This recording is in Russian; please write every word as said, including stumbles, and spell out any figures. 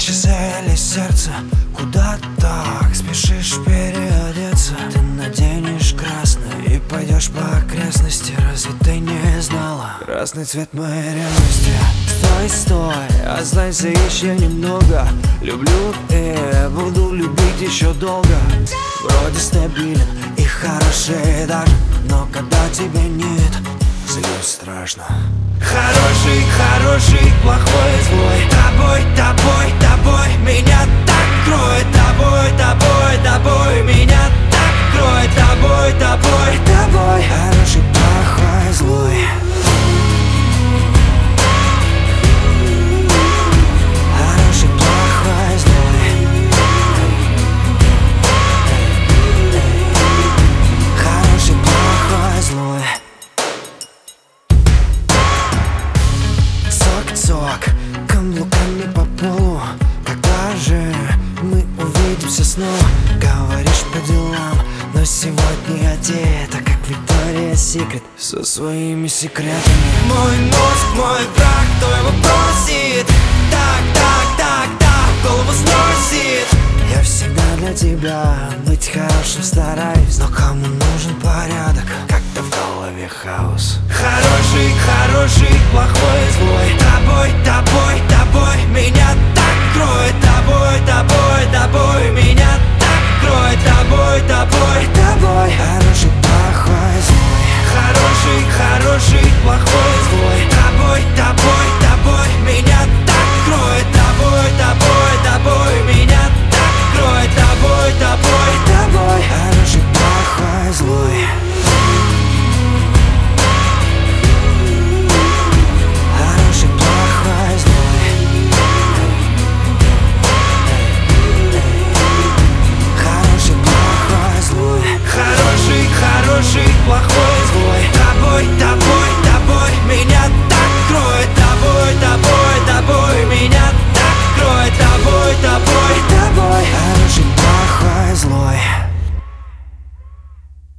Исчезали сердце, куда так спешишь переодеться? Ты наденешь красное и пойдешь по окрестности. Разве ты не знала? Красный цвет моей ревности. Стой, стой, останься еще немного. Люблю и буду любить еще долго. Вроде стабилен и хороший даже, но когда тебя нет, злюсь страшно. Хороший, хороший, плохой, злой. Тобой, тобой, тобой меня так кроет. Тобой, тобой, тобой меня так кроет. Тобой, тобой, тобой. Хороший, плохой, злой. Хороший, плохой, злой. Хороший, плохой, злой. Цок, каблуками по полу. Когда же мы увидимся снова? Говоришь по делам, но сегодня одета как Виктория Секрет со своими секретами. Мой мозг, мой враг, кто его просит? Так, так, так, так, голову сносит. Я всегда для тебя быть хорошим стараюсь, но кому нужен порядок, когда в голове хаос? Хороший, хороший,